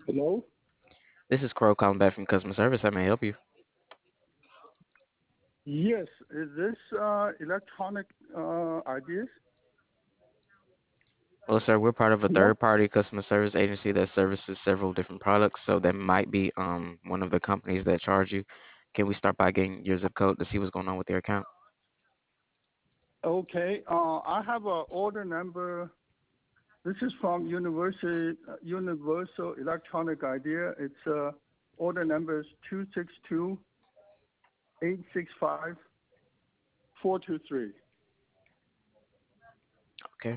Hello? This is Crow calling back from customer service. How may I help you? Yes, is this electronic ideas? Well, sir, we're part of a Hello? third-party customer service agency that services several different products, so that might be one of the companies that charge you. Can we start by getting your zip code to see what's going on with your account? Okay, I have a order number. This is from Universal Electronic Idea. It's order number is 262-865-423. Okay.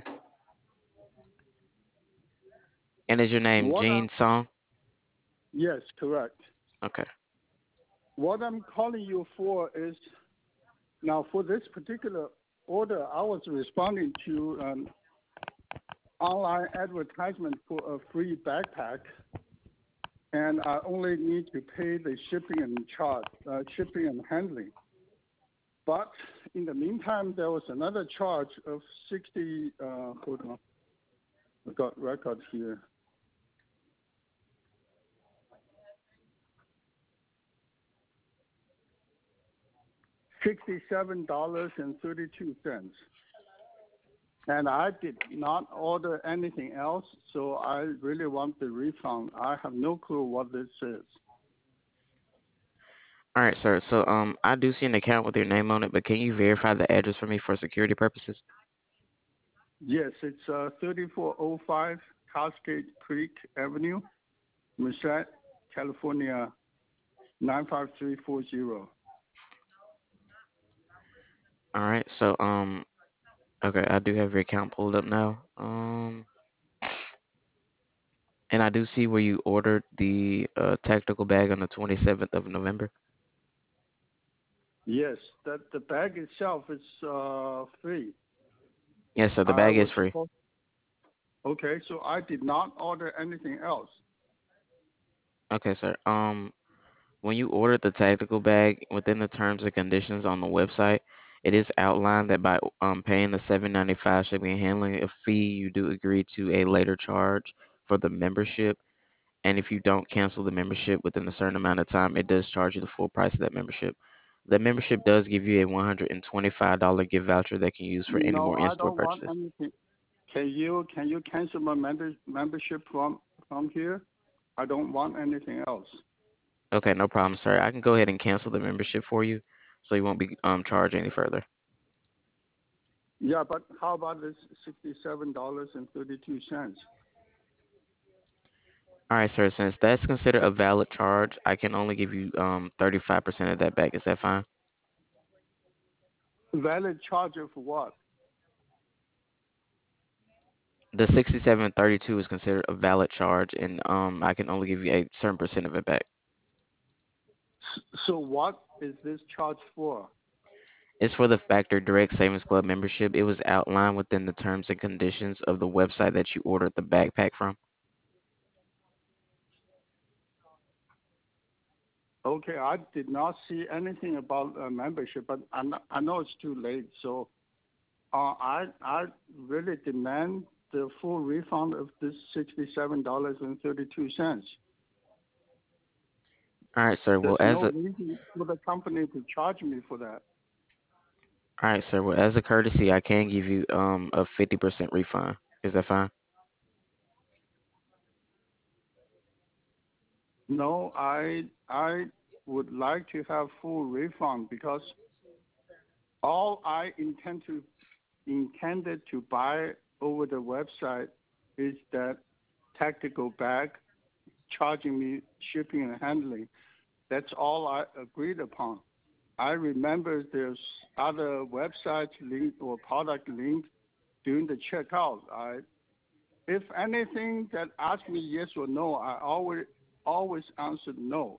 And is your name What I, Gene Song? yes, correct. Okay. What I'm calling you for is now for this particular order, I was responding to an online advertisement for a free backpack, and I only need to pay the shipping and handling. But in the meantime, there was another charge of 60. Hold on, I got record here. $67.32. And I did not order anything else, so I really want the refund. I have no clue what this is. All right, sir. So I do see an account with your name on it, but can you verify the address for me for security purposes? Yes, it's 3405 Cascade Creek Avenue, Merced, California 95340. All right. So okay, I do have your account pulled up now. And I do see where you ordered the tactical bag on the 27th of November. Yes, that the bag itself is free. Yes, sir. The I bag was is free. supposed. Okay, so I did not order anything else. Okay, sir. When you ordered the tactical bag, within the terms and conditions on the website, it is outlined that by paying the 7.95 shipping and handling a fee, you do agree to a later charge for the membership. And if you don't cancel the membership within a certain amount of time, it does charge you the full price of that membership. The membership does give you a $125 gift voucher that can use for any No, more I in-store don't want purchases. anything. Can you cancel my membership from here? I don't want anything else. Okay, no problem, sir. I can go ahead and cancel the membership for you, so you won't be charged any further. Yeah, but how about this $67.32? All right, sir. Since that's considered a valid charge, I can only give you 35% of that back. Is that fine? Valid charge of what? The 67.32 is considered a valid charge, and I can only give you a certain percent of it back. So what is this charge for? It's for the Factor Direct Savings Club membership. It was outlined within the terms and conditions of the website that you ordered the backpack from. Okay, I did not see anything about membership, but I know it's too late. So I really demand the full refund of this $67.32. All right, sir. There's no reason for the company to charge me for that. Well, as a courtesy, I can give you a 50% refund. Is that fine? No, I would like to have full refund because all I intended to buy over the website is that tactical bag, charging me shipping and handling. That's all I agreed upon. I remember there's other websites linked or product linked during the checkout. If anything that asked me yes or no, I always answered no.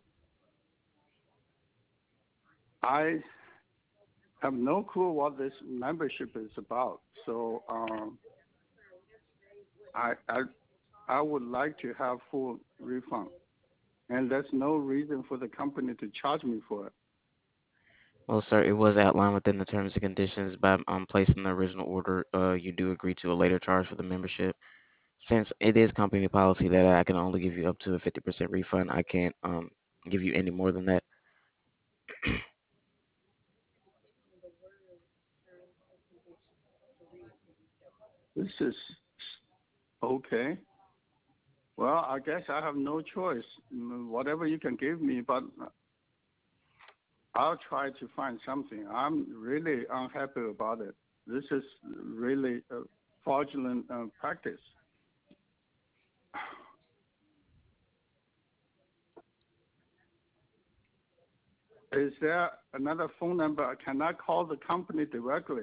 I have no clue what this membership is about. So I, I I would like to have full refund, and there's no reason for the company to charge me for it. Well, sir, it was outlined within the terms and conditions by placing the original order. You do agree to a later charge for the membership. Since it is company policy that I can only give you up to a 50% refund, I can't give you any more than that. This is okay. Well, I guess I have no choice. Whatever you can give me, but I'll try to find something. I'm really unhappy about it. This is really a fraudulent practice. Is there another phone number? Can I call the company directly?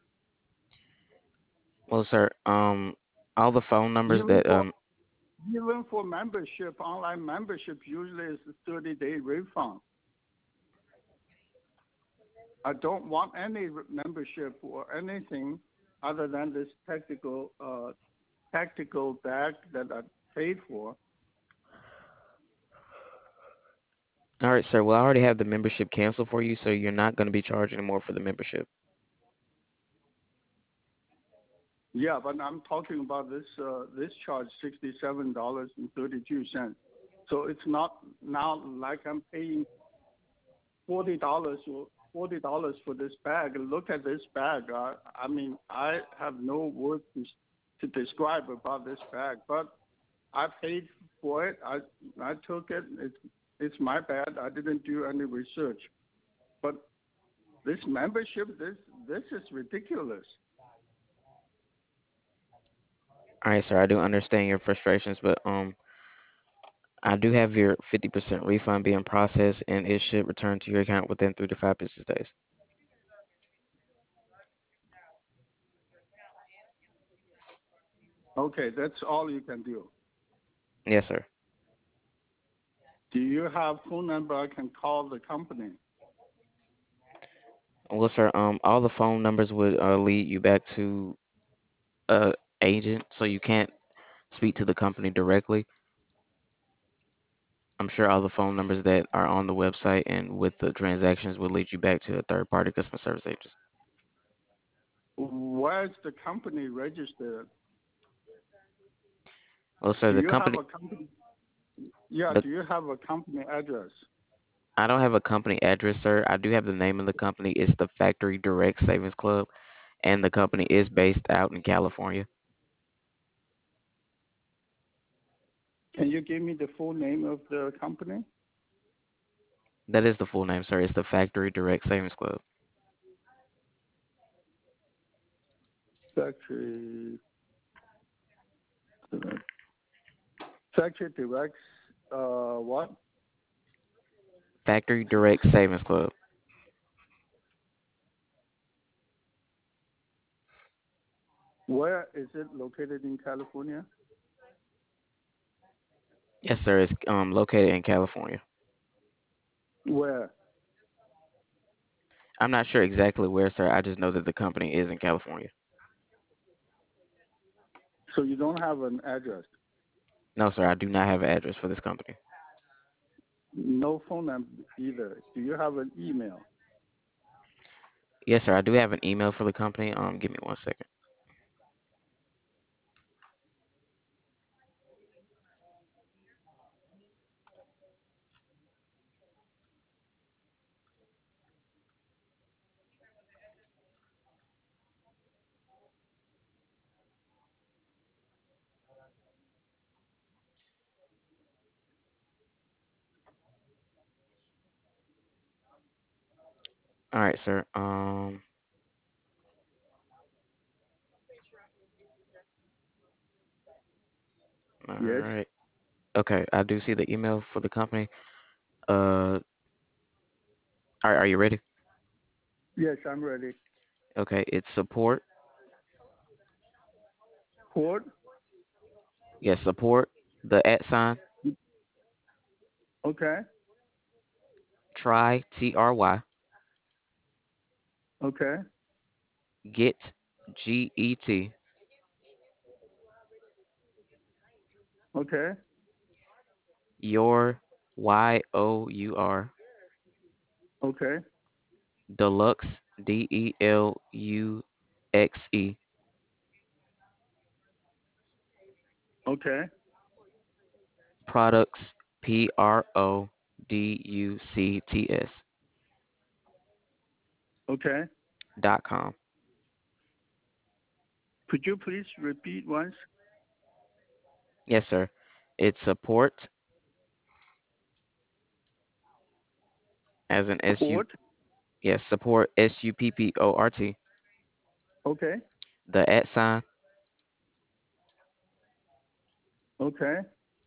Well, sir, all the phone numbers Even that for even for membership, online membership usually is a 30-day refund. I don't want any membership or anything other than this tactical bag that I paid for. all right, sir. Well, I already have the membership canceled for you, so you're not going to be charged anymore for the membership. Yeah, but I'm talking about this charge $67.32. So it's not now like I'm paying $40 for this bag. Look at this bag. I mean, I have no words to describe about this bag, but I paid for it. I took it. It's my bad. I didn't do any research. But this membership, this is ridiculous. All right, sir. I do understand your frustrations, but I do have your 50% refund being processed, and it should return to your account within 3 to 5 business days. Okay, that's all you can do. Yes, sir. Do you have phone number I can call the company? Well, sir, all the phone numbers would lead you back to a agent, so you can't speak to the company directly. I'm sure all the phone numbers that are on the website and with the transactions will lead you back to a third-party customer service agent. Where is the company registered? Well, sir, Do the you have company, a company? Yeah, the do you have a company address? I don't have a company address, sir. I do have the name of the company. It's the Factory Direct Savings Club, and the company is based out in California. Can you give me the full name of the company? That is the full name, sir. It's the Factory Direct Savings Club. Factory Factory Direct. What? Factory Direct Savings Club. Where is it located in California? Yes, sir. It's located in California. Where? I'm not sure exactly where, sir. I just know that the company is in California. So you don't have an address, No, sir. I do not have an address for this company. no phone number either. Do you have an email? Yes, sir. I do have an email for the company. Give me 1 second. All right, sir. All Yes. right. Okay, I do see the email for the company. Uh, are you ready? Yes, I'm ready. Okay, it's support. Port. Yes, support. The @ Okay. try TRY Okay. get GET Okay. your YOUR Okay. deluxe DELUXE Okay. Products, Products Okay. .com. Could you please repeat once? Yes, sir. It's support as an SU. Port. Yes, support SUPPORT. Okay. The @ Okay.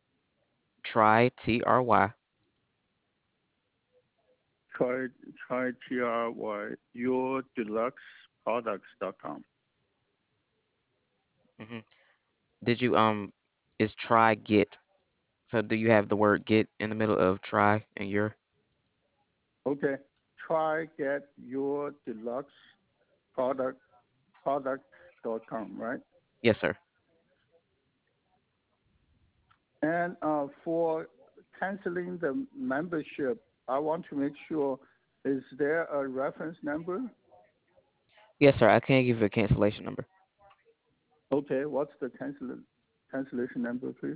try Try try your deluxe products.com. hmm Did you Is try get? So do you have the word get in the middle of try and your? Okay. Try get your deluxe product products.com, right? Yes, sir. And for canceling the membership, I want to make sure, is there a reference number? Yes, sir. I can give you a cancellation number. Okay, what's the cancellation number, please?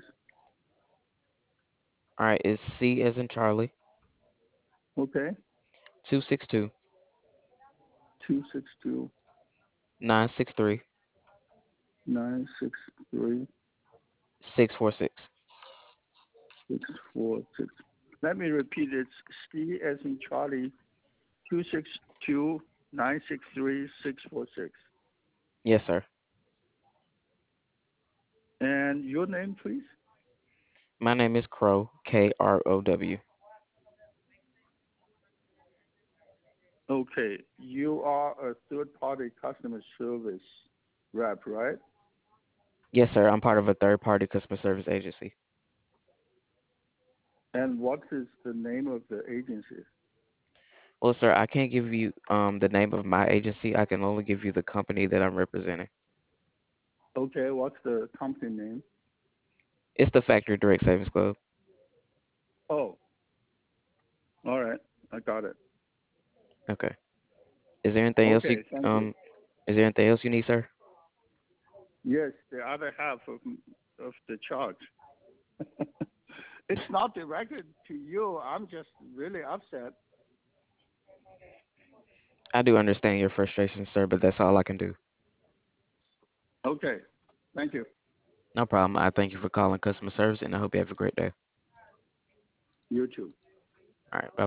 All right, it's C as in Charlie, Okay, 262 262 963 963 646. 646. Let me repeat it. C as in Charlie, 262 963 646. Yes, sir. And your name, please? My name is Crow, Krow. Okay, you are a third-party customer service rep, right? Yes, sir. I'm part of a third-party customer service agency. And what is the name of the agency? Well, sir, I can't give you the name of my agency. I can only give you the company that I'm representing. Okay, what's the company name? It's the Factory Direct Savings Club. Oh, all right, I got it. Okay. Is there anything else you Okay, thank you. is there anything else you need, sir? Yes, the other half of the charge. It's not directed to you. I'm just really upset. I do understand your frustration, sir, but that's all I can do. Okay, thank you. No problem. I thank you for calling customer service, and I hope you have a great day. You too. All right. Bye.